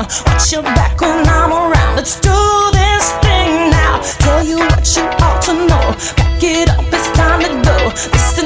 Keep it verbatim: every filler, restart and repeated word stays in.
Watch your back when I'm around. Let's do this thing now. Tell you what you ought to know. Back it up, it's time to go. This